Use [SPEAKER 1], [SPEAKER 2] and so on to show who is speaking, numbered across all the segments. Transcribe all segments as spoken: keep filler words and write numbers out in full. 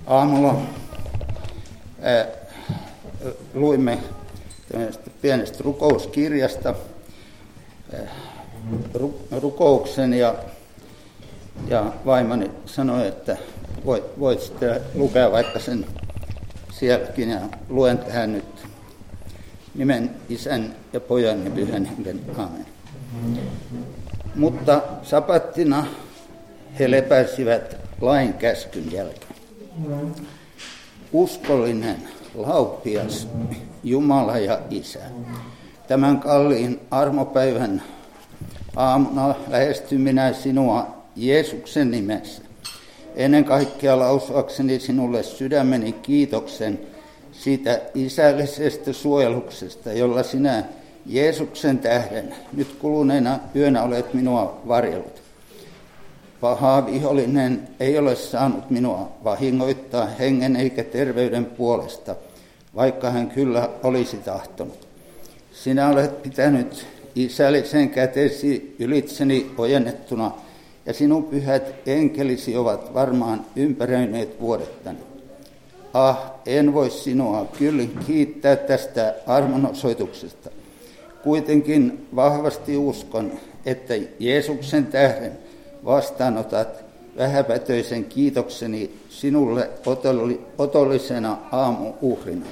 [SPEAKER 1] Aamulla ää, luimme pienestä rukouskirjasta ää, ru, rukouksen ja, ja vaimoni sanoi, että voit, voit sitten lukea vaikka sen sielläkin, ja luen tähän nyt nimen Isän ja Pojan ja Pyhän Hengen. Aamen. Mutta sapattina he lepäsivät lain käskyn jälkeen. Uskollinen, laupias Jumala ja Isä, tämän kalliin armopäivän aamuna lähestyn minä sinua Jeesuksen nimessä. Ennen kaikkea lausuakseni sinulle sydämeni kiitoksen siitä isällisestä suojeluksesta, jolla sinä Jeesuksen tähden nyt kuluneena yönä olet minua varjellut. Paha vihollinen ei ole saanut minua vahingoittaa hengen eikä terveyden puolesta, vaikka hän kyllä olisi tahtonut. Sinä olet pitänyt isällisen kätesi ylitseni ojennettuna, ja sinun pyhät enkelisi ovat varmaan ympäröineet vuodettani. Ah, en voi sinua kyllin kiittää tästä armonosoituksesta. Kuitenkin vahvasti uskon, että Jeesuksen tähden vastaanotat vähäpätöisen kiitokseni sinulle otollisena aamu-uhrina.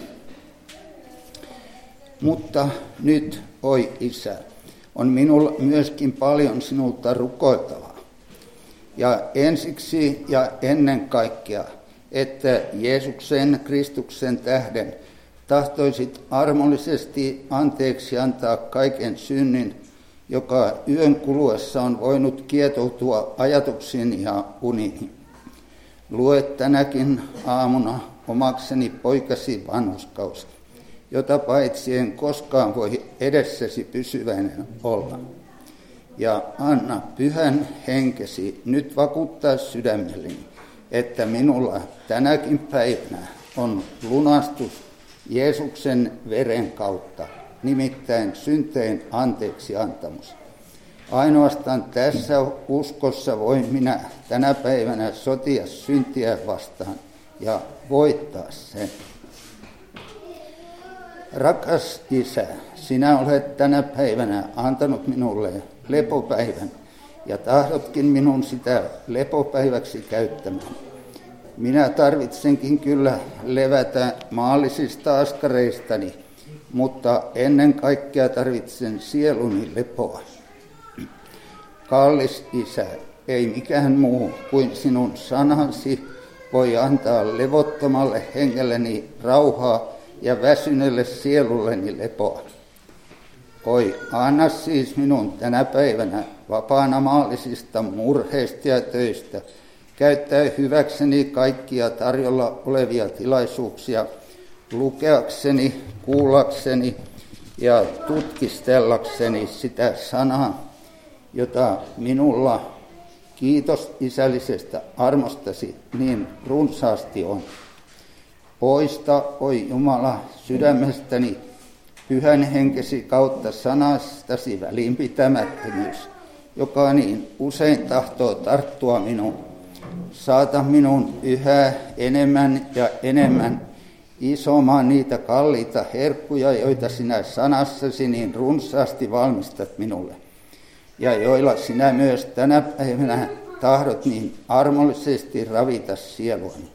[SPEAKER 1] Mutta nyt, oi Isä, on minulla myöskin paljon sinulta rukoiltavaa. Ja ensiksi ja ennen kaikkea, että Jeesuksen Kristuksen tähden tahtoisit armollisesti anteeksi antaa kaiken synnin, joka yön kuluessa on voinut kietoutua ajatuksiin ja uniin. Lue tänäkin aamuna omakseni poikasi vanhurskaus, jota paitsi en koskaan voi edessäsi pysyväinen olla. Ja anna pyhän henkesi nyt vakuuttaa sydämelleni, että minulla tänäkin päivänä on lunastus Jeesuksen veren kautta, nimittäin synteen anteeksi antamus. Ainoastaan tässä uskossa voin minä tänä päivänä sotia syntiä vastaan ja voittaa sen. Rakas Isä, sinä olet tänä päivänä antanut minulle lepopäivän ja tahdotkin minun sitä lepopäiväksi käyttämään. Minä tarvitsenkin kyllä levätä maallisista askareistani, mutta ennen kaikkea tarvitsen sieluni lepoa. Kallis Isä, ei mikään muu kuin sinun sanasi voi antaa levottomalle hengelleni rauhaa ja väsyneelle sielulleni lepoa. Oi, anna siis minun tänä päivänä vapaana maallisista murheista ja töistä käyttää hyväkseni kaikkia tarjolla olevia tilaisuuksia lukeakseni, kuullakseni ja tutkistellakseni sitä sanaa, jota minulla, kiitos isällisestä armostasi, niin runsaasti on. Poista, oi Jumala, sydämestäni pyhän henkesi kautta sanastasi välinpitämättömyys, joka niin usein tahtoo tarttua minuun. Saata minun yhä enemmän ja enemmän isomaan niitä kalliita herkkuja, joita sinä sanassasi niin runsaasti valmistat minulle, ja joilla sinä myös tänä päivänä tahdot niin armollisesti ravita sieluani.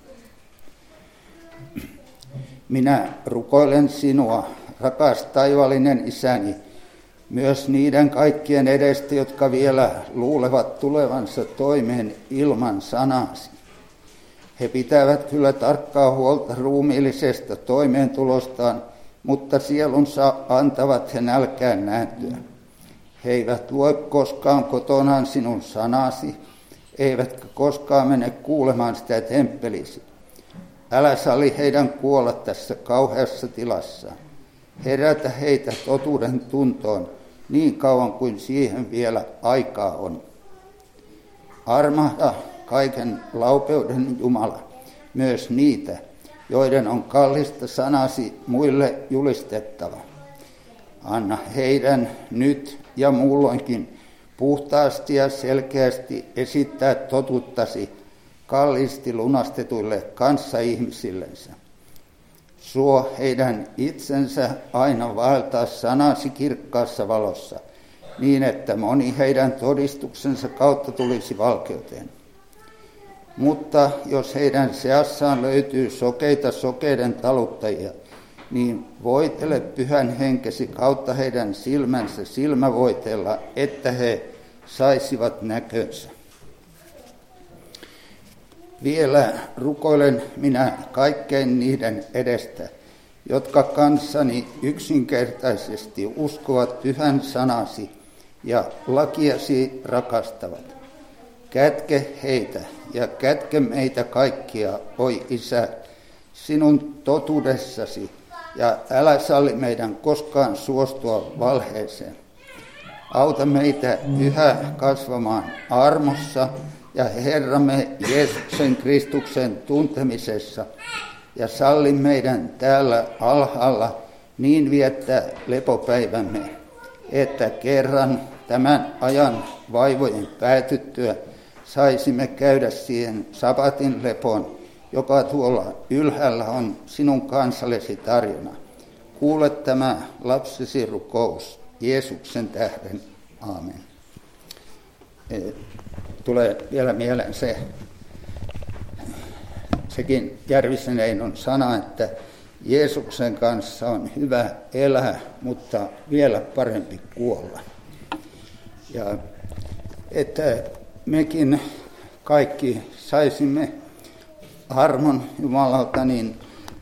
[SPEAKER 1] Minä rukoilen sinua, rakas taivaallinen Isäni, myös niiden kaikkien edestä, jotka vielä luulevat tulevansa toimeen ilman sanasi. He pitävät kyllä tarkkaa huolta ruumiillisesta toimeentulostaan, mutta sielunsa antavat he nälkään nääntyä. He eivät lue koskaan kotonaan sinun sanasi, eivätkä koskaan mene kuulemaan sitä temppelisi. Älä salli heidän kuolla tässä kauheassa tilassa. Herätä heitä totuuden tuntoon niin kauan kuin siihen vielä aikaa on. Armahda kaiken laupeuden Jumala, myös niitä, joiden on kallista sanasi muille julistettava. Anna heidän nyt ja muulloinkin puhtaasti ja selkeästi esittää totuuttasi kalliisti lunastetuille kanssaihmisillensä. Suo heidän itsensä aina vaeltaa sanasi kirkkaassa valossa, niin että moni heidän todistuksensa kautta tulisi valkeuteen. Mutta jos heidän seassaan löytyy sokeita sokeiden taluttajia, niin voitele pyhän henkesi kautta heidän silmänsä silmävoitella, että he saisivat näkönsä. Vielä rukoilen minä kaikkein niiden edestä, jotka kanssani yksinkertaisesti uskovat pyhän sanasi ja lakiasi rakastavat. Kätke heitä ja kätke meitä kaikkia, oi Isä, sinun totuudessasi, ja älä salli meidän koskaan suostua valheeseen. Auta meitä yhä kasvamaan armossa ja Herramme Jeesuksen Kristuksen tuntemisessa, ja salli meidän täällä alhaalla niin viettää lepopäivämme, että kerran tämän ajan vaivojen päätyttyä saisimme käydä siihen sabatin lepon, joka tuolla ylhäällä on sinun kansallesi tarjona. Kuule tämä lapsesi rukous Jeesuksen tähden. Aamen. Tulee vielä mieleen se, sekin Järvisen Einon sana, että Jeesuksen kanssa on hyvä elää, mutta vielä parempi kuolla. Ja että mekin kaikki saisimme armon Jumalalta niin,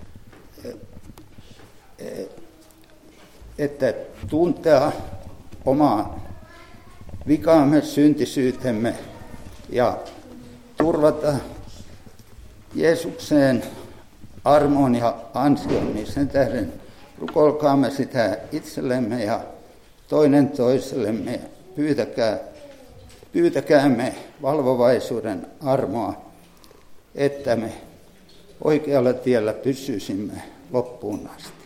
[SPEAKER 1] että tuntea omaa vikaamme, syntisyytemme ja turvata Jeesukseen armon ja ansion, niin sen tähden rukoilkaamme sitä itsellemme ja toinen toisellemme. Pyytäkää, pyytäkäämme valvovaisuuden armoa, että me oikealla tiellä pysyisimme loppuun asti.